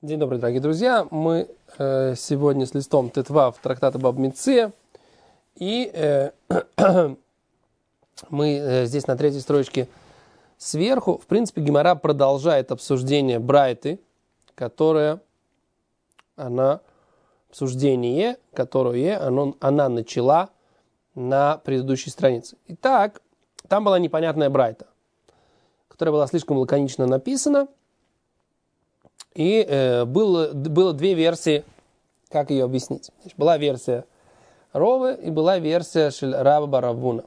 День добрый, дорогие друзья. Мы сегодня с листом Тетвав трактата Баба Меция. И мы здесь на третьей строчке сверху. В принципе, Гемара продолжает обсуждение Брайты, которое она начала на предыдущей странице. Итак, там была непонятная Брайта, которая была слишком лаконично написана. И было две версии, как ее объяснить. Значит, была версия Ровы и была версия Раба бар Равуна.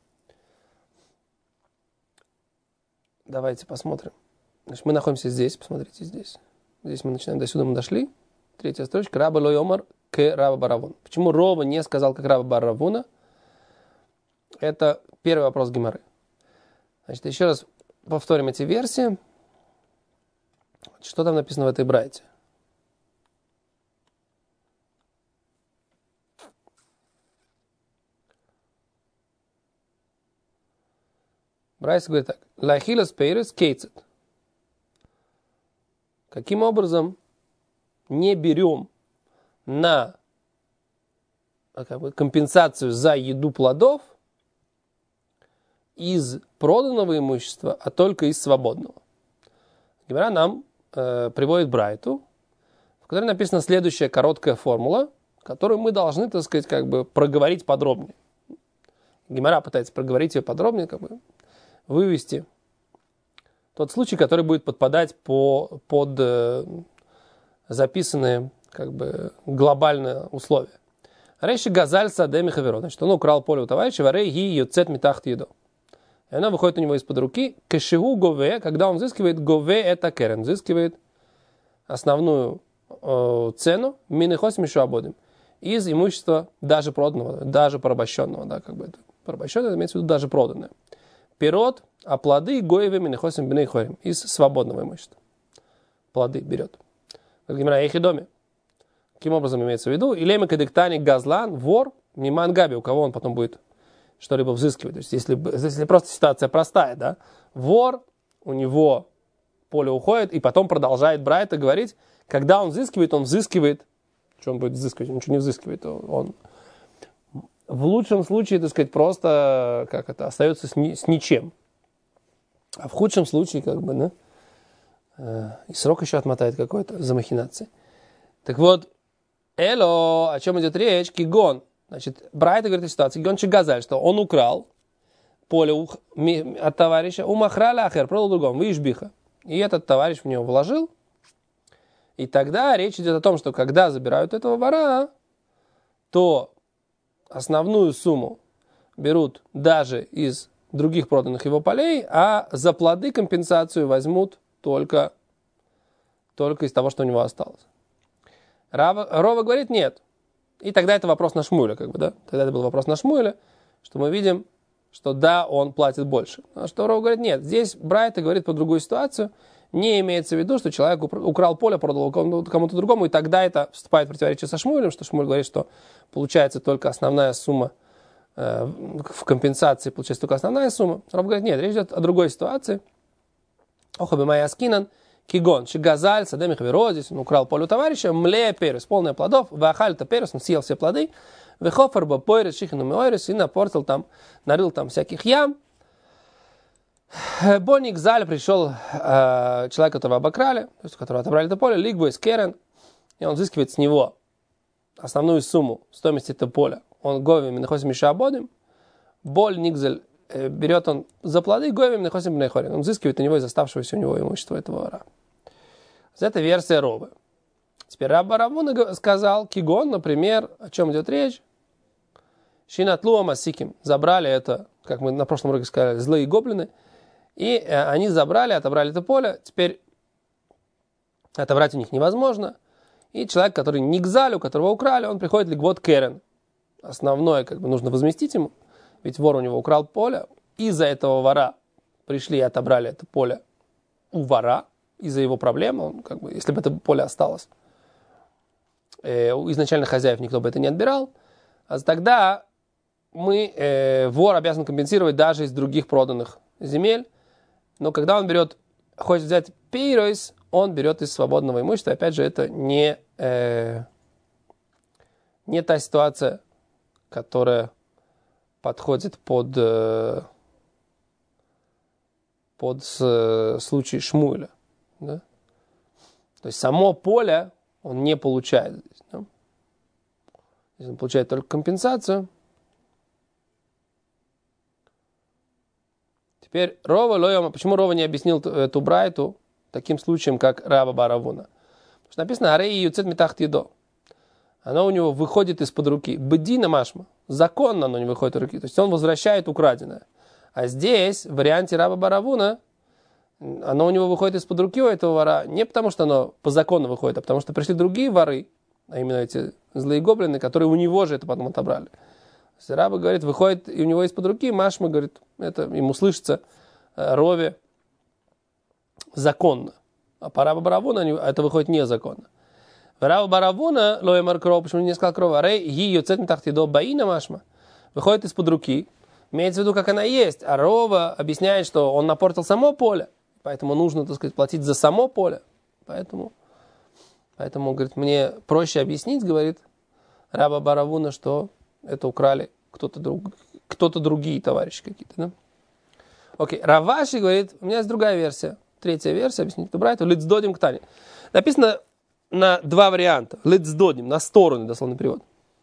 Давайте посмотрим. Значит, мы находимся здесь, посмотрите здесь. Здесь мы начинаем, до сюда мы дошли. Третья строчка. Раба лой омар к Раба бар Равуна. Почему Рова не сказал, как Раба бар Равуна? Это первый вопрос Гемары. Значит, еще раз повторим эти версии. Что там написано в этой брайте? Брайс говорит так. Лахилас пейрес кейцет. Каким образом не берем на компенсацию за еду плодов из проданного имущества, а только из свободного? Гемара нам приводит брайту, в которой написана следующая короткая формула, которую мы должны, так сказать, проговорить подробнее. Гемара пытается проговорить ее подробнее, вывести тот случай, который будет подпадать под записанные глобальные условия. Рейши газаль садеми хаверо. Значит, он украл поле у товарища, варей ги юцет митахт едо. И она выходит у него из-под руки. Кешигу гове, когда он взыскивает, гове это керен, взыскивает основную цену, минехос мишуабодим, из имущества даже проданного, даже порабощенного. Да, порабощенное имеется в виду даже проданное. Пирот, а плоды гоеве минехосим бнейхорим, из свободного имущества. Плоды берет. Каким образом имеется в виду? Илема кадыктани газлан, вор, миман габи, у кого он потом будет что-либо взыскивать. То есть, если просто ситуация простая, да, вор, у него поле уходит, и потом продолжает Брайта говорить, когда он взыскивает, что он будет взыскивать? Он ничего не взыскивает. Он в лучшем случае, так сказать, просто остается с ничем. А в худшем случае, и срок еще отмотает какой-то за махинации. Так вот, о чем идет речь? Кигон. Значит, Брайта говорит о ситуации. Кигон чигазаль, что он украл поле от товарища, у махраля ахер, продал другому, вишбиха. И этот товарищ в него вложил. И тогда речь идет о том, что когда забирают этого вора, то основную сумму берут даже из других проданных его полей, а за плоды компенсацию возьмут только из того, что у него осталось. Рова говорит нет. И тогда это вопрос на Шмуэля, да? Тогда это был вопрос на Шмуэля, что мы видим, что да, он платит больше. А что Рова говорит нет. Здесь Брайта говорит про другую ситуацию. Не имеется в виду, что человек украл поле, продал кому-то другому, и тогда это вступает в противоречие со Шмуэлем, что Шмуэль говорит, что получается только основная сумма, в компенсации получается только основная сумма. Ров говорит, нет, речь идет о другой ситуации. Охабимай аскинан, кигон, шигазаль, садеми хаверозис, он украл поле у товарища, мле перес, полное плодов, вахальта перес, он съел все плоды, вехофарба пойрес, чихину мойрес, и напортил там, нарыл там всяких ям. Боник Заль пришел человек, которого обокрали, то есть которого отобрали это поле, лигбой с керен, и он взыскивает с него основную сумму стоимости этого поля. Он говим нахосим мишабодим, боль Никзель берет он за плоды, говим нахосим бнейхорин. Он взыскивает у него из оставшегося у него имущества этого вора. Это версия Ровы. Теперь Раб бар Равуна сказал, кигон, например, о чем идет речь? Шинатлуа масиким. Забрали это, как мы на прошлом уроке сказали, злые гоблины. И они отобрали это поле. Теперь отобрать у них невозможно. И человек, который не гзаль, у которого украли, он приходит лигвот керен. Основное, нужно возместить ему. Ведь вор у него украл поле. Из-за этого вора пришли и отобрали это поле у вора. Из-за его проблем, если бы это поле осталось. У изначально хозяев никто бы это не отбирал. А тогда вор обязан компенсировать даже из других проданных земель. Но когда он хочет взять пейройс, он берет из свободного имущества. Опять же, это не та ситуация, которая подходит под случай Шмуэля. Да? То есть само поле он не получает здесь. Да? Здесь он получает только компенсацию. Теперь Рова Лойома. Почему Рова не объяснил эту брайту таким случаем, как Раба бар Равуна? Потому что написано «Арей юцет митахт едо». Оно у него выходит из-под руки. Бедина машма. Законно оно не выходит из руки. То есть он возвращает украденное. А здесь, в варианте Раба бар Равуна, оно у него выходит из-под руки у этого вора не потому, что оно по закону выходит, а потому что пришли другие воры, а именно эти злые гоблины, которые у него же это потом отобрали. Раба говорит, выходит и у него из-под руки, Машма говорит, это ему слышится Рове законно. А по Раба бар Равуна это выходит незаконно. Раба бар Равуна, Лоемар Кров, почему не сказал Крова, Рей, Ги, Юцет, Митахтидо, Баина Машма, выходит из-под руки, имеется в виду, как она есть, а Рова объясняет, что он напортил само поле, поэтому нужно, так сказать, платить за само поле. Поэтому говорит, мне проще объяснить, говорит Раба бар Равуна, что это украли кто-то другие товарищи какие-то. Да? Окей, Раваши говорит, у меня есть другая версия, третья версия, объяснить эту брайту, лицдодим к Тане. Написано на два варианта. Лицдодим, на сторону, дословный перевод.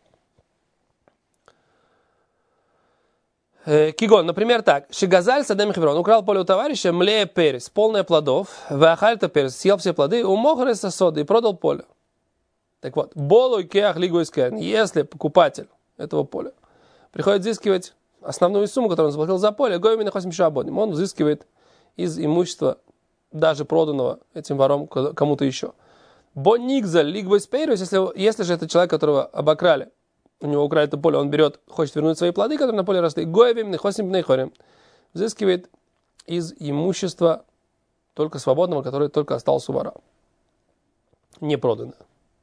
Кигон, например, так. Шигазаль садем хеврон. Украл поле у товарища, млея перец, полное плодов. Вахальта перец, съел все плоды, умохрес соды и продал поле. Так вот, болу кеах лигу искен. Если покупатель этого поля приходит взыскивать основную сумму, которую он заплатил за поле, он взыскивает из имущества, даже проданного этим вором кому-то еще. Боникзаль лигу испейрус, если же это человек, которого обокрали, у него украли это поле, он берет, хочет вернуть свои плоды, которые на поле росли, гоевим нехосим бнейхорим, взыскивает из имущества только свободного, которое только осталось у вора, не проданное.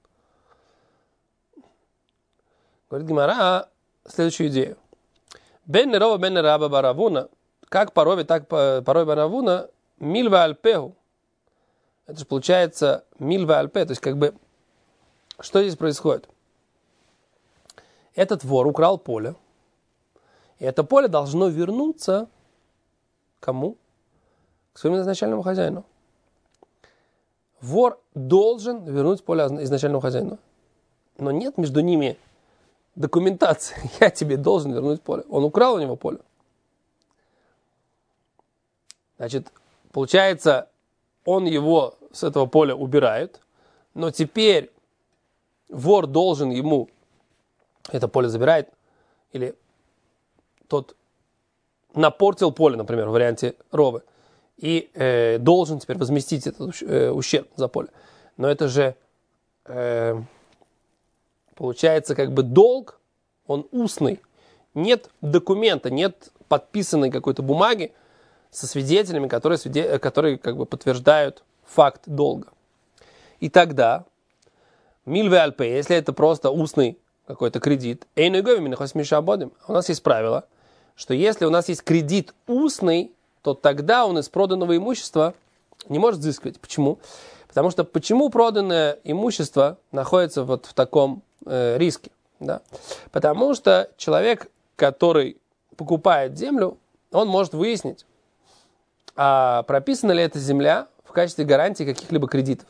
Говорит Гемара следующую идею. Бен Рова, бен Раба бар Равуна, как по Рове, так по Рове бар Равуна, мильва альпеху. Это же получается мильва альпе, то есть как бы, что здесь происходит? Этот вор украл поле, и это поле должно вернуться кому? К своему изначальному хозяину. Вор должен вернуть поле изначальному хозяину. Но нет между ними документации. Я тебе должен вернуть поле. Он украл у него поле. Значит, получается, он его с этого поля убирает, но теперь вор должен ему это поле забирает, или тот напортил поле, например, в варианте Ровы, и должен теперь возместить этот ущерб за поле. Но это же получается как бы долг, он устный. Нет документа, нет подписанной какой-то бумаги со свидетелями, которые как бы подтверждают факт долга. И тогда мильве альпе, если это просто устный какой-то кредит, у нас есть правило, что если у нас есть кредит устный, то тогда он из проданного имущества не может взыскивать. Почему? Потому что почему проданное имущество находится вот в таком риске? Да? Потому что человек, который покупает землю, он может выяснить, а прописана ли эта земля в качестве гарантии каких-либо кредитов.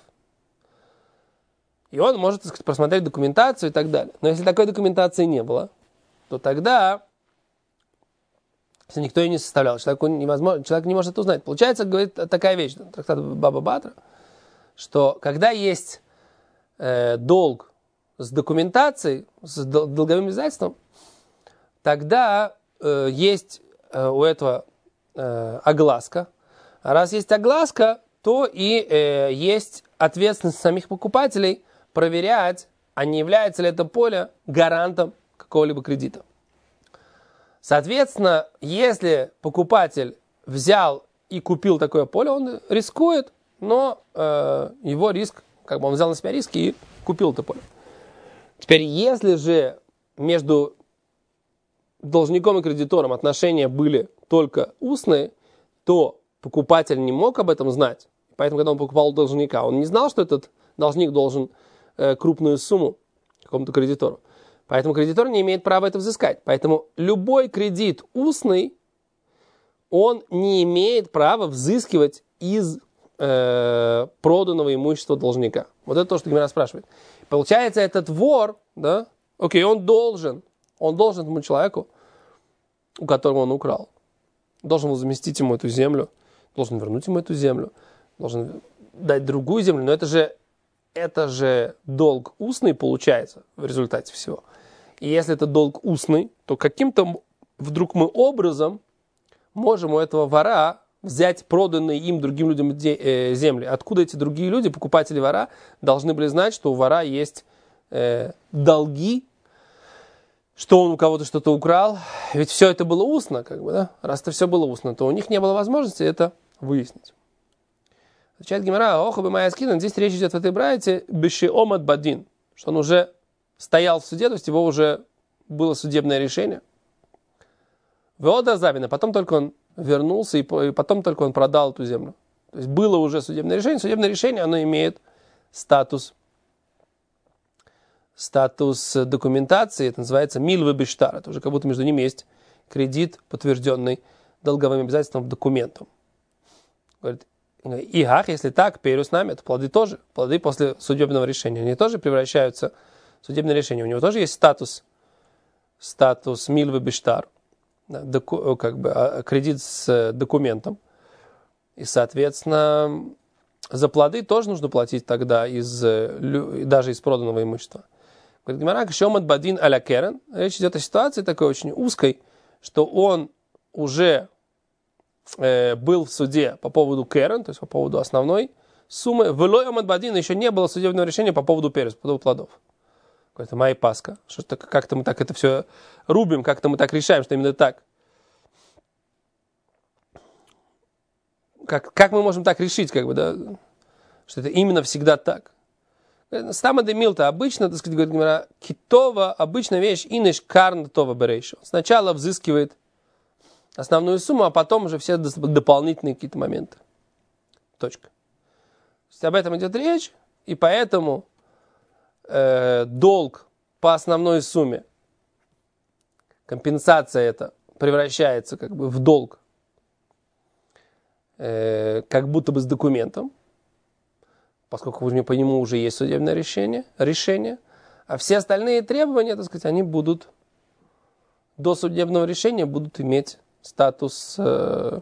И он может, так сказать, просмотреть документацию и так далее. Но если такой документации не было, то тогда, если никто ее не составлял, человек не может это узнать. Получается, говорит такая вещь, трактат Баба Батра, что когда есть долг с документацией, с долговым обязательством, тогда есть у этого огласка. А раз есть огласка, то и есть ответственность самих покупателей проверять, а не является ли это поле гарантом какого-либо кредита. Соответственно, если покупатель взял и купил такое поле, он рискует, но его риск, как бы он взял на себя риски и купил это поле. Теперь, если же между должником и кредитором отношения были только устные, то покупатель не мог об этом знать. Поэтому, когда он покупал у должника, он не знал, что этот должник должен крупную сумму какому-то кредитору. Поэтому кредитор не имеет права это взыскать. Поэтому любой кредит устный, он не имеет права взыскивать из проданного имущества должника. Вот это то, что Гемара спрашивает. Получается, этот вор, да, окей, он должен этому человеку, у которого он украл, должен возместить ему эту землю, должен вернуть ему эту землю, должен дать другую землю, но это же долг устный получается в результате всего. И если это долг устный, то каким-то вдруг мы образом можем у этого вора взять проданные им другим людям земли. Откуда эти другие люди, покупатели вора, должны были знать, что у вора есть долги, что он у кого-то что-то украл. Ведь все это было устно, как бы, да? Раз это все было устно, то у них не было возможности это выяснить. Отвечает Гемара, охабы моя скина, здесь речь идет в этой брайте бешиомат бадин, что он уже стоял в суде, то есть его уже было судебное решение. Веода забина, потом только он вернулся, и потом только он продал эту землю. То есть было уже судебное решение. Судебное решение, оно имеет статус документации, это называется милве бештар. Это уже как будто между ними есть кредит, подтвержденный долговым обязательством документом. Говорит, игах, если так, перус нами, это плоды тоже. Плоды после судебного решения. Они тоже превращаются в судебное решение. У него тоже есть статус милве бештар. Как бы кредит с документом. И, соответственно, за плоды тоже нужно платить тогда даже из проданного имущества. Говорит Гемара, шомат бадин аля керен. Речь идет о ситуации такой очень узкой, что он уже был в суде по поводу керен, то есть по поводу основной суммы. Велой омат бадин, еще не было судебного решения по поводу перец, по поводу плодов. Это моя паска. Что-то как-то мы так это все рубим, как-то мы так решаем, что именно так. Как мы можем так решить, как бы, да? Что это именно всегда так. Стама де милта, обычно, так сказать, говорит Гемара, китова, обычная вещь, инеш карн това берейшо. Сначала взыскивает основную сумму, а потом уже все дополнительные какие-то моменты. Точка. То есть об этом идет речь, и поэтому долг по основной сумме, компенсация эта превращается как бы в долг, как будто бы с документом, поскольку по нему уже есть судебное решение, а все остальные требования, так сказать, они будут до судебного решения будут иметь статус, что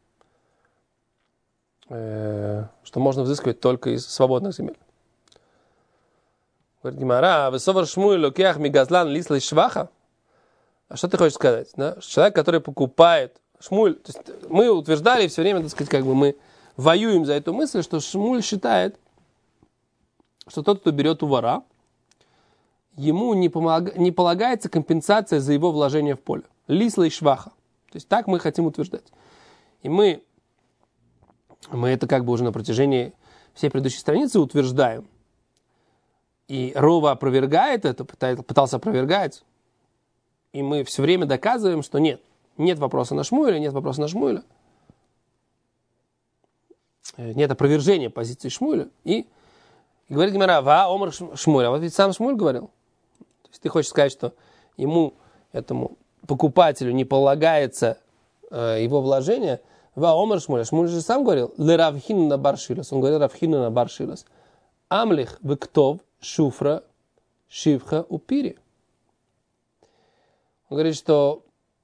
можно взыскивать только из свободных земель. Говорит Гемара, высовар Шмуэль лукеах мигазлан лислай шваха. А что ты хочешь сказать? Да? Человек, который покупает Шмуэль, то есть мы утверждали все время, так сказать, как бы мы воюем за эту мысль, что Шмуэль считает, что тот, кто берет у вора, ему не полагается компенсация за его вложение в поле. Лислай шваха. То есть так мы хотим утверждать. И мы это как бы уже на протяжении всей предыдущей страницы утверждаем. И Рова опровергает это, пытался опровергать. И мы все время доказываем, что нет. Нет вопроса на Шмуэля, нет вопроса на Шмуэля. Нет опровержения позиции Шмуэля. И говорит Гемара, ва омар Шмуэля. Вот ведь сам Шмуэль говорил. То есть ты хочешь сказать, что ему, этому покупателю, не полагается его вложение. Ва омар Шмуэля. Шмуэль же сам говорил, ле равхину на баршилас. Он говорил равхину на баршилас. Амлих вектов шуфра шивха упири. Он говорит, что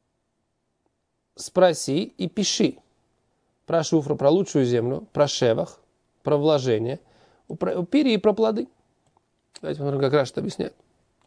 спроси и пиши про шуфру, про лучшую землю, про шевах, про вложение, про упири и про плоды. Давайте посмотрим, как Раши это объясняет.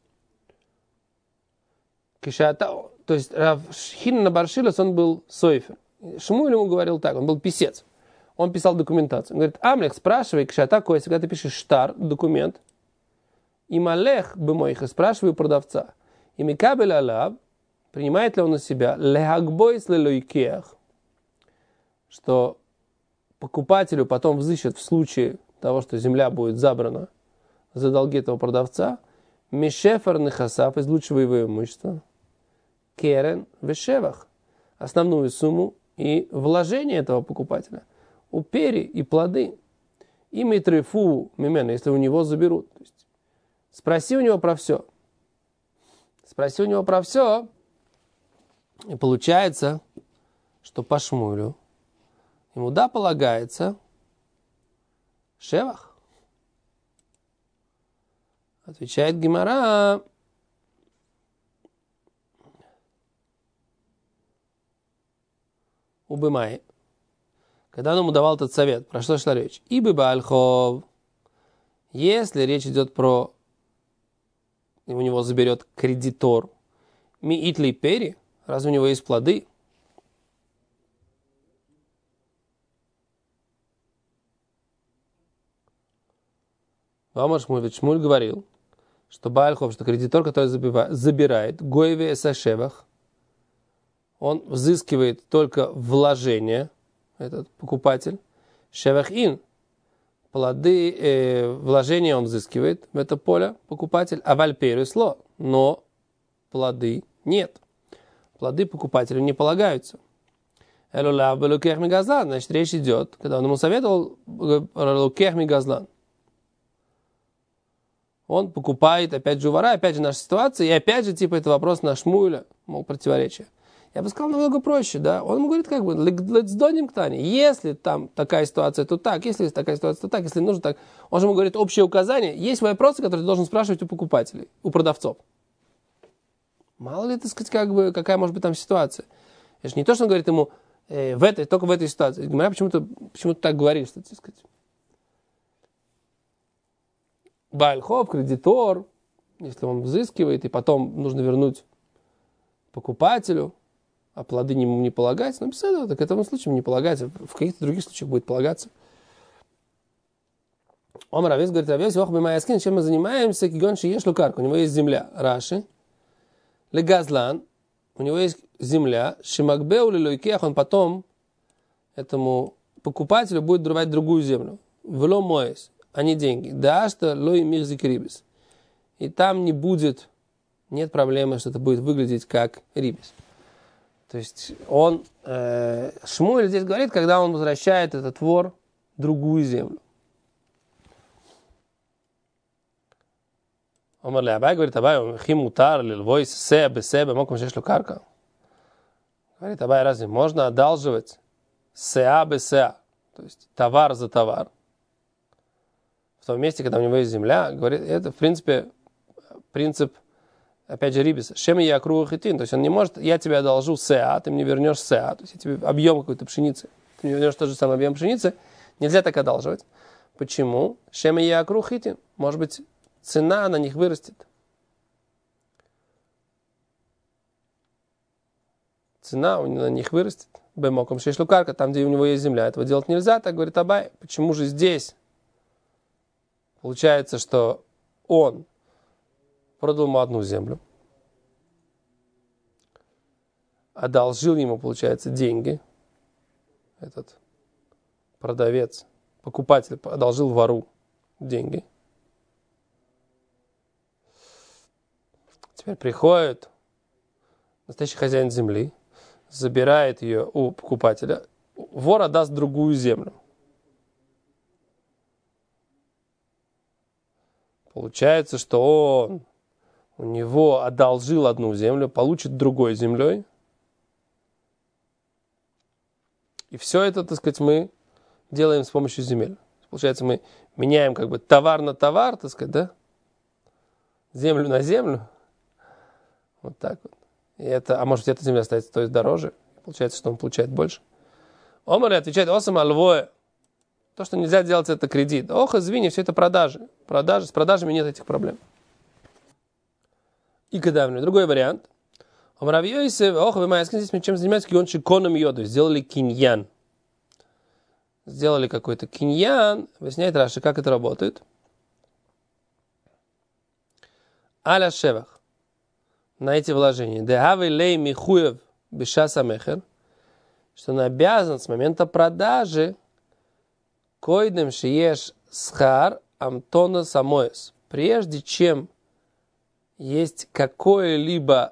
То есть Равхина на Баршилас, он был сойфер. Шмуэль ему говорил так, он был писец. Он писал документацию. Он говорит, Амлех, спрашивай, кшата койс, когда ты пишешь штар, документ, и малех бы моих, спрашивай у продавца. И микабель алав, принимает ли он на себя, лехагбойс лелойкеах, что покупателю потом взыщет в случае того, что земля будет забрана за долги этого продавца, мишефар нехасав, из лучшего его имущества, керен вешевах, основную сумму и вложение этого покупателя, упери и плоды И митрифу мимена, если у него заберут. То есть, спроси у него про все. Спроси у него про все. И получается, что по Шмулю ему да полагается шевах. Отвечает Гемара. Убымай. Когда он ему давал этот совет, про что шла речь? Ибо бальхов. Если речь идет про, у него заберет кредитор, ми итли пери, разве у него есть плоды? Вамар Шмуль, Шмуль говорил, что бальхов, что кредитор, который забирает, гоеве эсашевах, он взыскивает только вложение, этот покупатель, шевах-ин, плоды, вложения он взыскивает в это поле, покупатель, а вальперу сло, но плоды нет. Плоды покупателю не полагаются. Значит, речь идет, когда он ему советовал лукех мигазлан. Он покупает, опять же, у вора, опять же, наша ситуация, и опять же, типа, это вопрос на Шмуэля, мол, противоречие. Я бы сказал намного проще, да. Он ему говорит, как бы, если там такая ситуация, то так, если такая ситуация, то так, если нужно так. Он же ему говорит общее указание. Есть вопросы, которые ты должен спрашивать у покупателей, у продавцов. Мало ли, так сказать, как бы, какая может быть там ситуация. Это же не то, что он говорит ему, только в этой ситуации. Говоря, почему ты так говоришь, так сказать. Бальхов, кредитор, если он взыскивает, и потом нужно вернуть покупателю, а плоды ему не полагаются, ну, без этого, так в этом случае не полагается. В каких-то других случаях будет полагаться. Омар Авес говорит, Авес, чем мы занимаемся, кигонши еш лукарка. У него есть земля, Раши, легазлан, у него есть земля, шимакбеу лилойкех, он потом этому покупателю будет давать другую землю. Вло моес, а не деньги. Да, что лой мирзик рибис. И там нет проблемы, что это будет выглядеть как рибис. То есть он, Шмуэль здесь говорит, когда он возвращает этот вор в другую землю. Омар ли Абай говорит, Абай, химутар лилвой себе, моком шешлю карка. Говорит, Абай, разве можно одалживать сеа бесеа, то есть товар за товар? В том месте, когда у него есть земля, говорит, это, в принципе, принцип, опять же, рибиса. Шем я круг хитин. То есть он не может, я тебе одолжу сеа, ты мне вернешь сеа. То есть я тебе объем какой-то пшеницы. Ты мне вернешь тот же самый объем пшеницы. Нельзя так одалживать. Почему? Шем я круг хитин. Может быть, цена на них вырастет. Цена на них вырастет. Бемоком шешлукарка, там, где у него есть земля. Этого делать нельзя. Так говорит Абай. Почему же здесь? Получается, что он продал ему одну землю, одолжил ему, получается, деньги. Этот продавец, покупатель одолжил вору деньги. Теперь приходит настоящий хозяин земли, забирает ее у покупателя, вор отдаст другую землю. Получается, что у него одолжил одну землю, получит другой землей. И все это, так сказать, мы делаем с помощью земель. Получается, мы меняем как бы товар на товар, так сказать, да? Землю на землю. Вот так вот. И это, а может, эта земля стоит дороже. Получается, что он получает больше. Омар отвечает, осам альвоя. То, что нельзя делать, это кредит. Ох, извини, все это продажи. С продажами нет этих проблем. И когда другой вариант. Здесь мы чем занимаемся? Кигонши коном йоду. Сделали киньян. Сделали какой-то киньян. Объясняет Раши, как это работает. Аля шевах. На эти вложения. Дехавы лей михуев бешаса мехер. Что он обязан с момента продажи койдем шиеш схар амтона самоес. Прежде чем есть какое-либо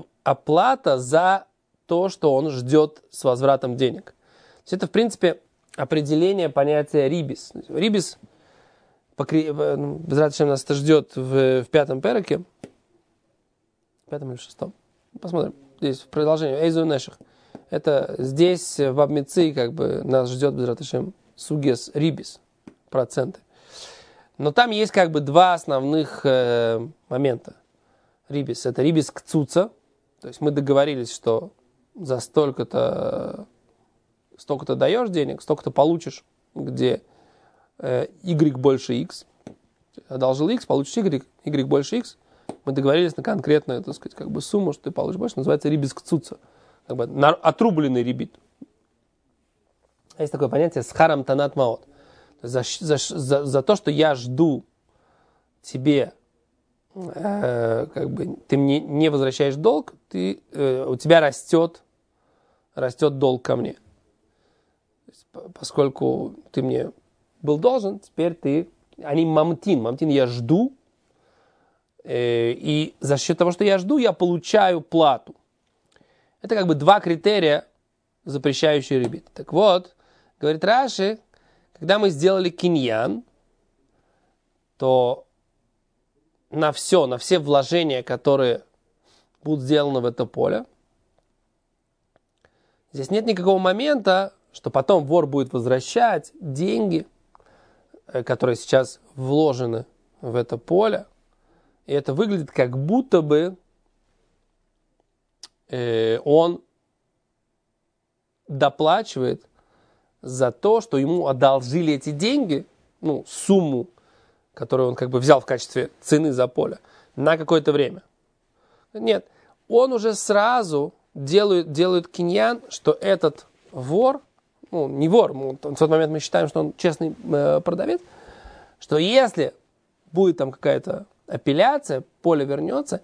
оплата за то, что он ждет с возвратом денег. То есть это, в принципе, определение понятия рибис. Рибис, безразлично нас это ждет в пятом переке, в пятом или шестом. Посмотрим. Здесь в продолжении. Эйзу Неших. Это здесь в Абмицы как бы нас ждет безразлично сугес рибис, проценты. Но там есть как бы два основных момента. Рибис. Это рибис кцуца. То есть мы договорились, что за столько-то даешь денег, столько-то получишь, где y больше x. Одолжил x, получишь y больше x. Мы договорились на конкретную, так сказать, как бы сумму, что ты получишь больше. Называется рибис кцуца. Как бы отрубленный рибит. Есть такое понятие схарам танат маот. За то, что я жду тебе, как бы, ты мне не возвращаешь долг, у тебя растет долг ко мне. Поскольку ты мне был должен, теперь они мамтин, я жду, и за счет того, что я жду, я получаю плату. Это как бы два критерия, запрещающие рибит. Так вот, говорит Раши, когда мы сделали киньян, то на все вложения, которые будут сделаны в это поле, здесь нет никакого момента, что потом вор будет возвращать деньги, которые сейчас вложены в это поле. И это выглядит как будто бы он доплачивает за то, что ему одолжили эти деньги, сумму, которую он как бы взял в качестве цены за поле, на какое-то время. Нет, он уже сразу делает киньян, что этот вор, не вор, в тот момент мы считаем, что он честный продавец, что если будет там какая-то апелляция, поле вернется,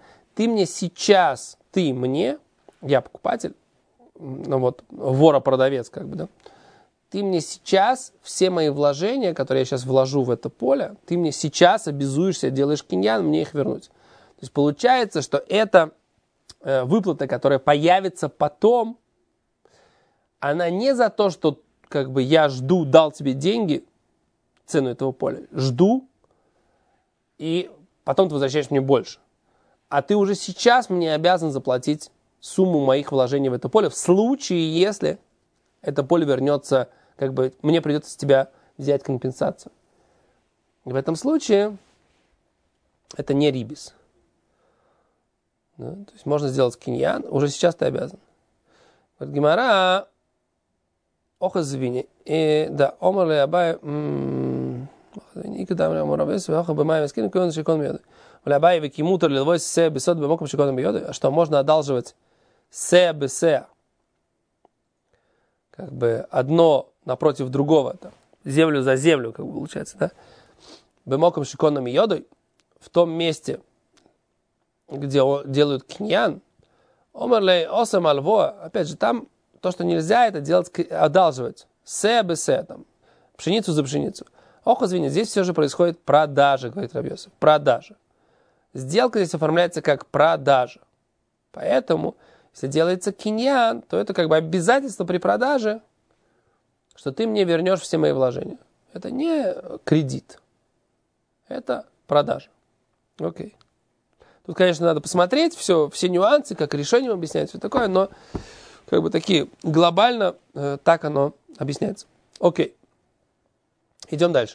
я покупатель, вора-продавец, как бы, да, ты мне сейчас все мои вложения, которые я сейчас вложу в это поле, ты мне сейчас обязуешься, делаешь киньян, мне их вернуть. То есть получается, что эта выплата, которая появится потом, она не за то, что как бы я жду, дал тебе деньги, цену этого поля, жду, и потом ты возвращаешь мне больше. А ты уже сейчас мне обязан заплатить сумму моих вложений в это поле, в случае, если это поле вернется, как бы мне придется с тебя взять компенсацию. И в этом случае это не рибис. Да? То есть можно сделать киньян, уже сейчас ты обязан. Говорит Гемара, охо звини. И да, омар ли абай, и когда мы омаравесы, охо бы май вескин, кон шикон бьёды. Вля абай веки мутер ли лвой се бесот бемоком шикон бьёды. А что, можно одалживать се бесе, как бы одно напротив другого, там, землю за землю, как бы получается, да? Бемоком шиконом и йодой, в том месте, где делают киньян, омерлей осам альво, опять же, там то, что нельзя, это делать, одалживать. Се бесе, там, пшеницу за пшеницу. Ох, извини, здесь все же происходит продажа, говорит Рав Йосеф, продажа. Сделка здесь оформляется как продажа. Поэтому, если делается киньян, то это как бы обязательство при продаже, что ты мне вернешь все мои вложения. Это не кредит. Это продажа. Окей. Тут, конечно, надо посмотреть все нюансы, как решением объяснять, все такое, но как бы такие глобально так оно объясняется. Окей. Идем дальше.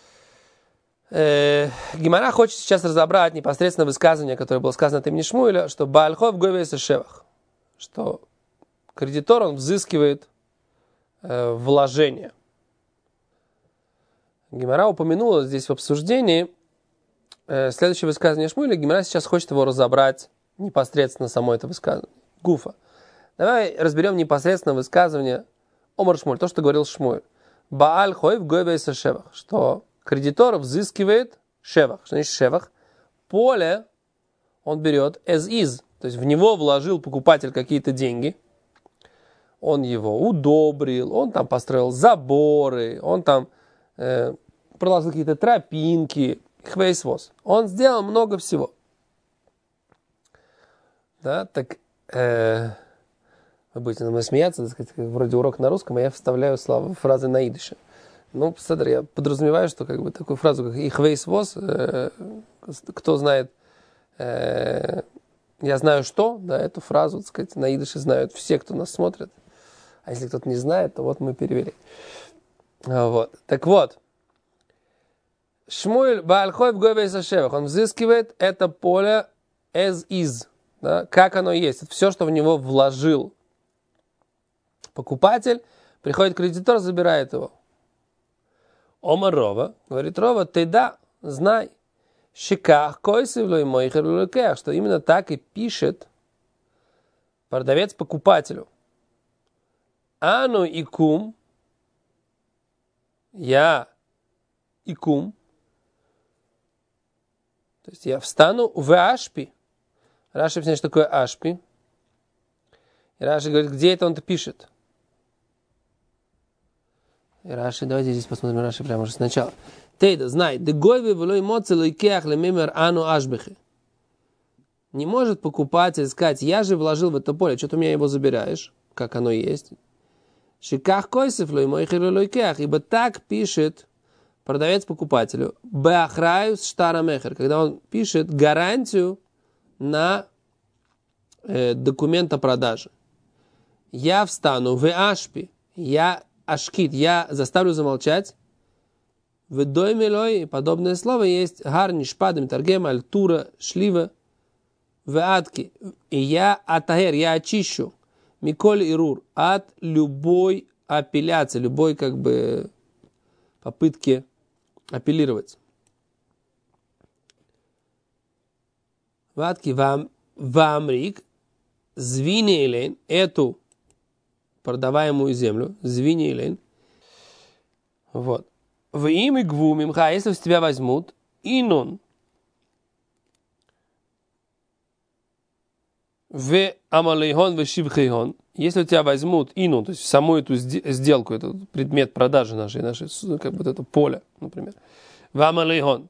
Гемара хочет сейчас разобрать непосредственно высказывание, которое было сказано от имени Шмуэля, что Баальхов Говес и Шевах, что кредитор, он взыскивает вложения. Гемара упомянула здесь в обсуждении следующее высказывание Шмуэля. Гемара сейчас хочет его разобрать непосредственно само это высказывание. Гуфа. Давай разберем непосредственно высказывание Омар Шмуэль, то, что говорил Шмуэль. Бааль Хойв Говес и Шевах, что кредитор взыскивает шевах. Что значит шевах? Поле он берет as is. То есть в него вложил покупатель какие-то деньги. Он его удобрил, он там построил заборы, он там проложил какие-то тропинки. Хвейсвоз. Он сделал много всего. Да, так Вы будете на мной смеяться, так сказать, вроде урок на русском, а я вставляю фразы на идыше. Ну, смотри, я подразумеваю, что как бы такую фразу, как «Ich weiß was», кто знает, я знаю что, да, эту фразу, так сказать, на идыше знают все, кто нас смотрит. А если кто-то не знает, то вот мы перевели. Вот. Так вот, Шмуэль Баальхой в Говейс Ашевах, он взыскивает это поле as is, да, как оно есть, это все, что в него вложил покупатель, приходит кредитор, забирает его. Омар Рова, говорит Рова, ты да, знай, щеках койсывлой мойхер лукех, что именно так и пишет продавец покупателю. Ану и кум, я и кум, то есть я встану в ашпи. Раши объясняет, что такое ашпи. И Раши говорит, где это он-то пишет? И Раши, давайте здесь посмотрим Раши прямо уже сначала. Тейда, знай, дегойве влой моци лойкеах лемимер ану ашбихи. Не может покупатель сказать, я же вложил в это поле, что ты у меня его забираешь, как оно есть. Шиках койсев лой мойхер лойкеах, ибо так пишет продавец покупателю. Беахраю с штарамехер, когда он пишет гарантию на документ о продаже. Я встану в ашпи, я ашкит, я заставлю замолчать. В доймелой подобное слово есть гарни, шпадами, торгема, альтура, шлива, в адки. И я атагер, я очищу миколь и рур от любой апелляции, любой как бы попытки апеллировать. В адки вамрик звинейлен, эту продаваемую землю, звинейлен. Вот. В имя гвумимха, если с тебя возьмут, инун, в амалейхон, в шивхейхон, если у тебя возьмут инун, то есть саму эту сделку, этот предмет продажи нашей как бы это поле, например, в амалейхон,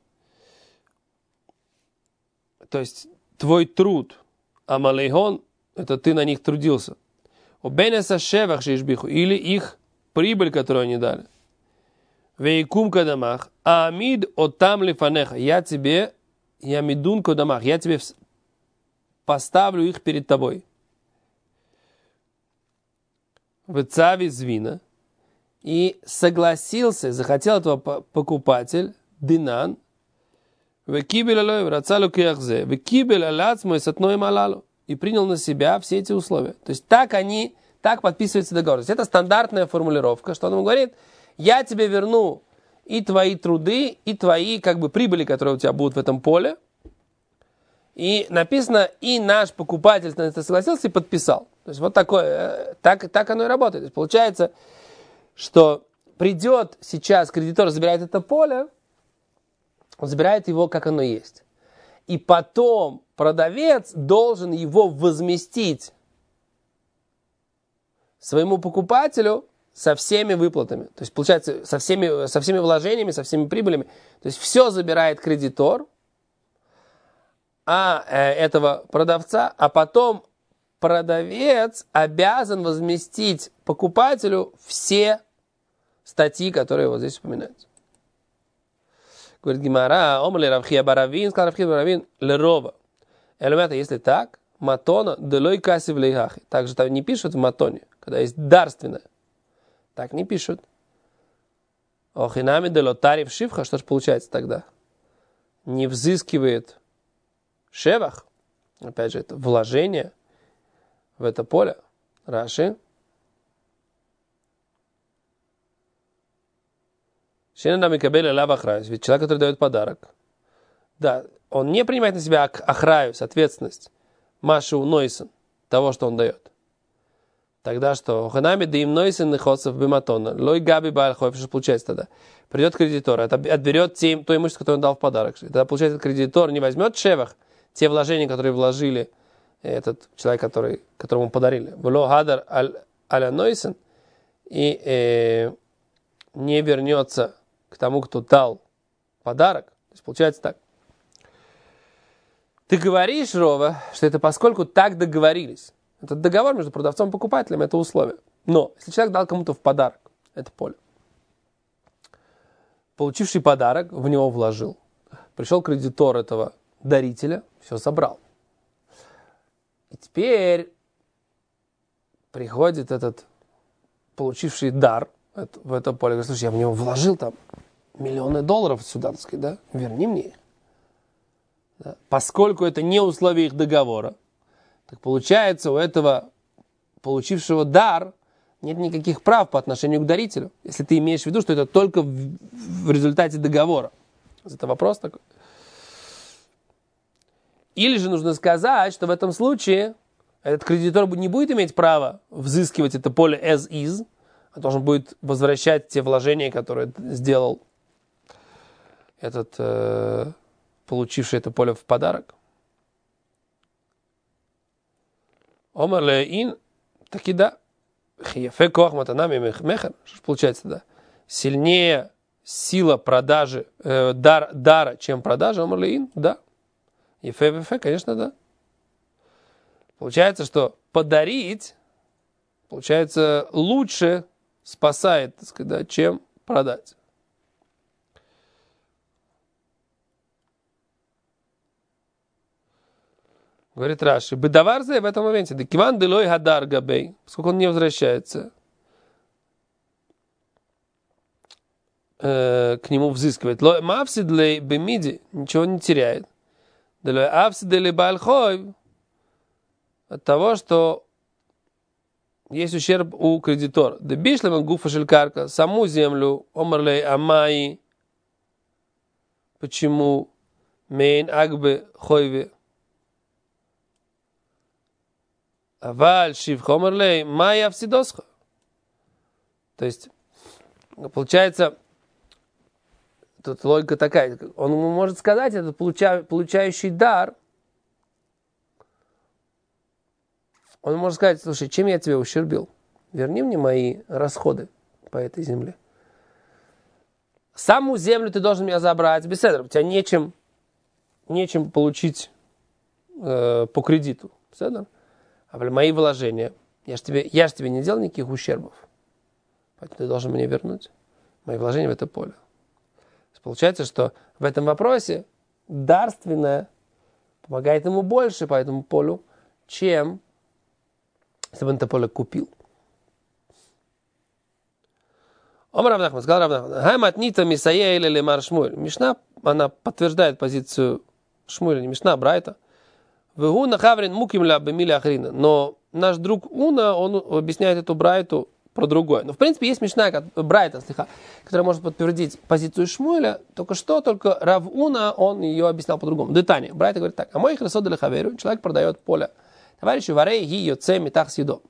то есть твой труд, амалейхон, это ты на них трудился, убенеса шевах шишбиху, или их прибыль, которую они дали. Вейкум кадамах, амид отам лифанеха. Я мидун кадамах, я тебе поставлю их перед тобой. В цави звина. И согласился, захотел этого покупатель, динан, векибель алой, врацалу киахзе, векибель алац мой сатной малалу. И принял на себя все эти условия. То есть так подписывается договор. То есть это стандартная формулировка, что он ему говорит, я тебе верну и твои труды, и твои как бы прибыли, которые у тебя будут в этом поле. И написано, и наш покупатель на это согласился и подписал. То есть вот такое, так оно и работает. То есть получается, что придет сейчас кредитор, забирает это поле, он забирает его, как оно есть. И потом продавец должен его возместить своему покупателю со всеми выплатами. То есть, получается, со всеми вложениями, со всеми прибылями. То есть, все забирает кредитор этого продавца, а потом продавец обязан возместить покупателю все статьи, которые вот здесь упоминаются. Говорит Гимара, омли Равхия Баравин, сказал Равхия Баравин, лерова. Элемента, если так, матона делой кассив лейхахи. Также там не пишут в матоне, когда есть дарственное. Так не пишут. Охинами делотарив шивха, что же получается тогда? Не взыскивает шевах, опять же, это вложение в это поле. Раши. Ведь человек, который дает подарок, да, он не принимает на себя ахраюс, ответственность, машу нойсен, того, что он дает. Тогда что? Ханами да им нойсен нехосов биматона. Лой габи бальхой, что получается тогда? Придет кредитор, отберет то имущество, которое он дал в подарок. Тогда получается, кредитор не возьмет шевах, те вложения, которые вложили этот человек, которому подарили. Вло хадар аля нойсен, и не вернется к тому, кто дал подарок. То есть получается так. Ты говоришь, Рова, что это поскольку так договорились. Это договор между продавцом и покупателем, это условие. Но если человек дал кому-то в подарок это поле, получивший подарок в него вложил, пришел кредитор этого дарителя, все забрал. И теперь приходит этот получивший дар в это поле, говорит: слушай, я в него вложил там миллионы долларов сюда, так сказать, да? Верни мне их. Да? Поскольку это не условие их договора, так получается, у этого получившего дар нет никаких прав по отношению к дарителю, если ты имеешь в виду, что это только в результате договора. Это вопрос такой. Или же нужно сказать, что в этом случае этот кредитор не будет иметь права взыскивать это поле as is, а должен будет возвращать те вложения, которые сделал этот получивший это поле в подарок. Омар леин, таки да. Хияфе коах матанами мехер. Что же получается, да? Сильнее сила продажи, дара, чем продажа. Омар леин, да. Ефе, конечно, да. Получается, что подарить, получается, лучше спасает, так сказать, да, чем продать. Говорит Раши, бедаварзе в этом моменте, декиван делой хадар габей, поскольку он не возвращается к нему взыскивает. Ло мавсид лей бемиди, ничего не теряет. Делой авсид лей бальхой, от того, что есть ущерб у кредитора. Дебишлем гуфа шелькарка, саму землю, омарлей амаи, почему мейн агбе хойве. Аваль шив хомерлей майя всидосха. То есть, получается, тут логика такая. Он может сказать, это получающий дар, он может сказать: слушай, чем я тебя ущербил? Верни мне мои расходы по этой земле. Саму землю ты должен меня забрать, беседа. У тебя нечем получить по кредиту. Беседа. А мои вложения, я ж тебе не делал никаких ущербов. Поэтому ты должен мне вернуть мои вложения в это поле. Получается, что в этом вопросе дарственное помогает ему больше по этому полю, чем если бы он это поле купил. Омар Рав Нахман, сказал Рав Нахман: Хайматнита Мисае или Лемар Шмуэль. Мишна, она подтверждает позицию Шмуэля, не Мишна, а Брайта. Но наш друг Уна, он объясняет эту Брайту про другое. Но в принципе есть Мишна, Брайта, которая может подтвердить позицию Шмуэля, только Рав Уна, он ее объяснял по-другому. Детание. Брайта говорит так: а мой хресод или хаверу, человек продает поле товарищу варей ги йоце митах съедо.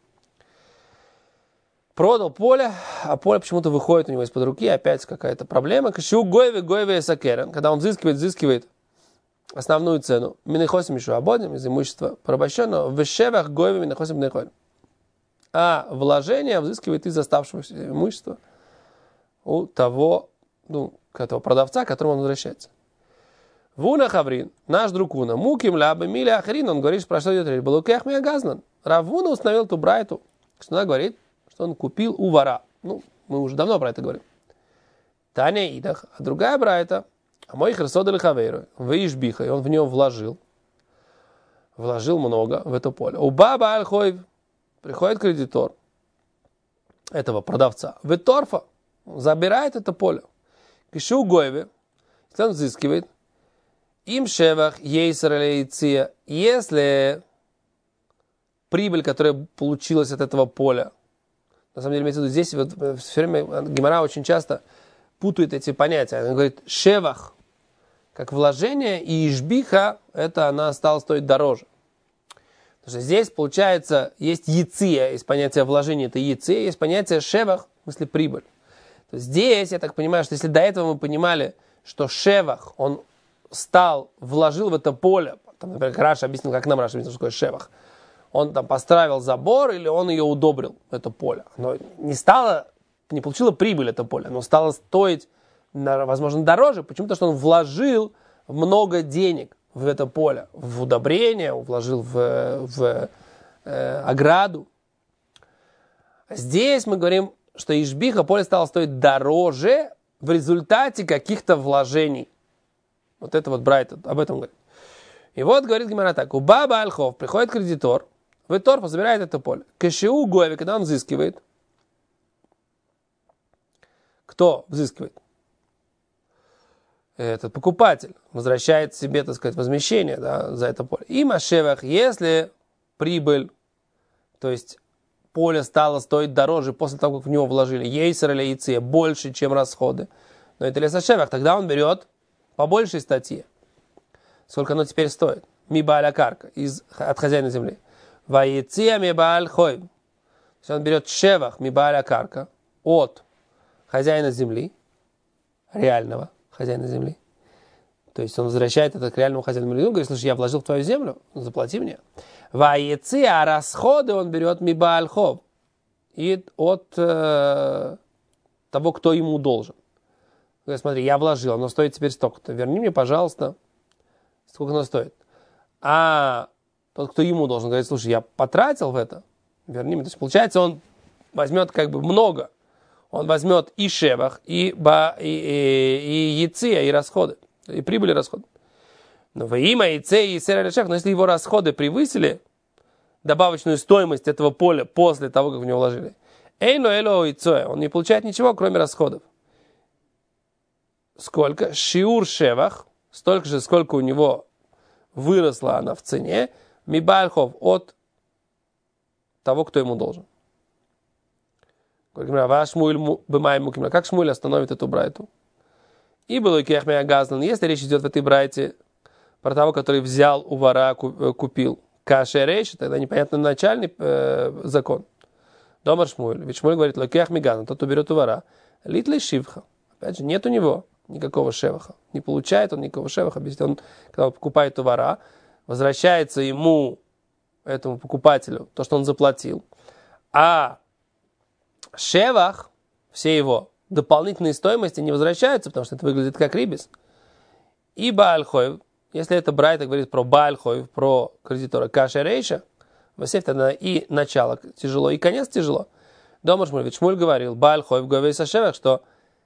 Продал поле, а поле почему-то выходит у него из-под руки, опять какая-то проблема. Кашу гоеве сакерен, когда он взыскивает основную цену. Минехосим еще ободим из имущества порабощенного. В шевах гоеве минехосим бнехоль. А вложение взыскивает из оставшегося имущества у того, этого продавца, к которому он возвращается. Вуна Хаврин, наш друг Уна, муким лабы мили ахрин, он говорит, про что идет речь. Балукех миагазнан. Равуна установил ту Брайту, что она говорит, что он купил у вора. Мы уже давно про это говорим. Таня Идах, а другая Брайта, а мой хресод или хавейру, выишбиха, и он в него вложил много в это поле. У баба аль-хойв приходит кредитор этого продавца, в торфа, забирает это поле. Кишу гойве, если он взыскивает, им шевах ейсер лейция, если прибыль, которая получилась от этого поля, на самом деле, имеется в виду, здесь вот, все время Гемара очень часто путает эти понятия. Она говорит, шевах, как вложение, и ишбиха, это она стала стоить дороже. Потому что здесь, получается, есть яция, есть понятие вложения, это яция, есть понятие шевах, в смысле прибыль. То есть здесь, я так понимаю, что если до этого мы понимали, что шевах, он вложил в это поле, там, например, Раша объяснил, как нам Раша объяснил, что такое шевах. Он там построил забор или он ее удобрил, это поле. Оно не получило прибыль это поле, оно стало стоить, возможно, дороже. Почему? Потому что он вложил много денег в это поле, в удобрение, вложил в ограду. Здесь мы говорим, что ишбиха поле стало стоить дороже в результате каких-то вложений. Вот это вот Брайт об этом говорит. И вот говорит Гемара так. У баба альхов приходит кредитор, в торф забирает это поле. Кэшиу гови, когда он взыскивает. Кто взыскивает? Этот покупатель возвращает себе, так сказать, возмещение, да, за это поле. И машевах, если прибыль, то есть поле стало стоить дороже после того, как в него вложили ейсер или яйце больше, чем расходы, но это лесашевах, тогда он берет по большей статье. Сколько оно теперь стоит? Мибаля карка, от хозяина земли. Ваиция мибаль хой. То есть он берет шевах мибаля карка от хозяина земли, реального хозяина земли. То есть он возвращает это к реальному хозяину земли. Он говорит, слушай, я вложил в твою землю, заплати мне. Ваицы, а расходы он берет мибаль хов. И от того, кто ему должен. Говорит, смотри, я вложил, оно стоит теперь столько-то. Верни мне, пожалуйста, сколько оно стоит. А тот, кто ему должен, говорит, слушай, я потратил в это, верни мне. То есть, получается, он возьмет как бы много. Он возьмет и шевах, и яйцы, и расходы, и прибыль, и расходы. Но во имя яйце и сера шевах, но если его расходы превысили добавочную стоимость этого поля после того, как в него вложили, он не получает ничего, кроме расходов. Сколько? Шиур шевах, столько же, сколько у него выросла она в цене, мибальхов, от того, кто ему должен. Как Шмуэль остановит эту брайту? И было если речь идет в этой брайте про того, который взял у вора, купил каше рейш, тогда непонятно начальный закон. Домар Шмуэль. Ведь Шмуэль говорит, локех мигазан, тот уберет у вора. Литли шивха. Опять же, нет у него никакого шеваха. Не получает он никакого шеваха. Если он, когда он покупает у вора, возвращается ему, этому покупателю, то, что он заплатил. А шевах, все его дополнительные стоимости не возвращаются, потому что это выглядит как рибис. И баальхоев, если это брайта говорит про баальхоев, про кредитора каша рейша, Васеф тогда и начало тяжело, и конец тяжело. Дома Шмуль, ведь Шмуль говорил, баальхоев говорит сашевах, что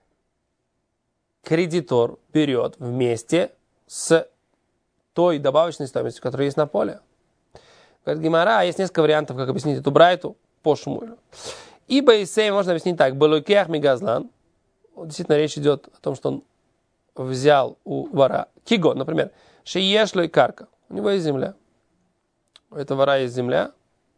кредитор берет вместе с той добавочной стоимостью, которая есть на поле. Говорит Гемара, есть несколько вариантов, как объяснить эту брайту по Шмулю. Ибо Исей можно объяснить так. Балукех мигазлан. Действительно, речь идет о том, что он взял у вора. Киго, например. Шиешло и карка. У него есть земля. У этого вора есть земля.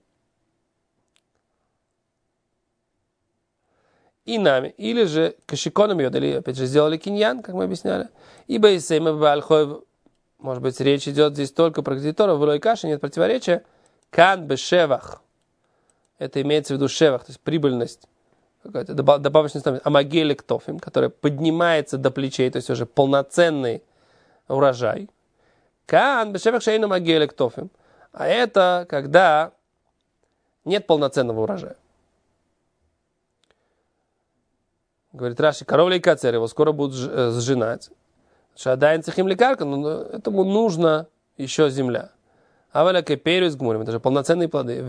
И нами. Или же кашиконом ее дали, опять же, сделали киньян, как мы объясняли. Ибо Исей мы бальхой. Может быть, речь идет здесь только про кредитора. В лой каше нет противоречия. Кан бешевах. Это имеется в виду шевах, то есть прибыльность, какая-то добавочная стоимость, амагели ктофим, которая поднимается до плечей, то есть уже полноценный урожай. Кан бешевах шейну амагели ктофим. А это когда нет полноценного урожая. Говорит Раши, коровля и кацер, его скоро будут сжинать. Шадайн цехим лекарка, но этому нужна еще земля. Это же полноценные плоды.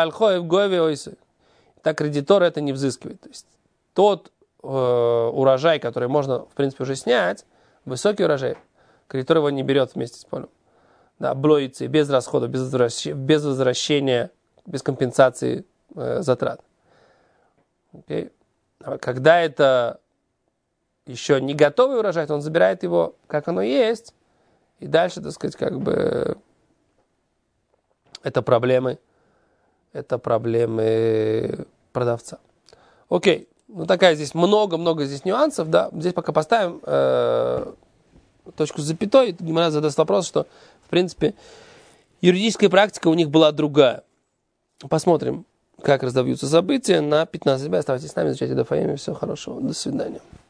Так кредитор это не взыскивает. То есть тот урожай, который можно, в принципе, уже снять, высокий урожай, кредитор его не берет вместе с полем. Да, блоится без расхода, без возвращения, без компенсации затрат. Okay. А когда это еще не готовый урожай, то он забирает его, как оно есть, и дальше, так сказать, как бы это проблемы продавца. Окей, ну такая здесь много здесь нюансов, да. Здесь пока поставим точку с запятой. Гемара задаст вопрос, что, в принципе, юридическая практика у них была другая. Посмотрим, как разовьются события на 15 декабря. Оставайтесь с нами, изучайте Даф Йоми. Всего хорошего, до свидания.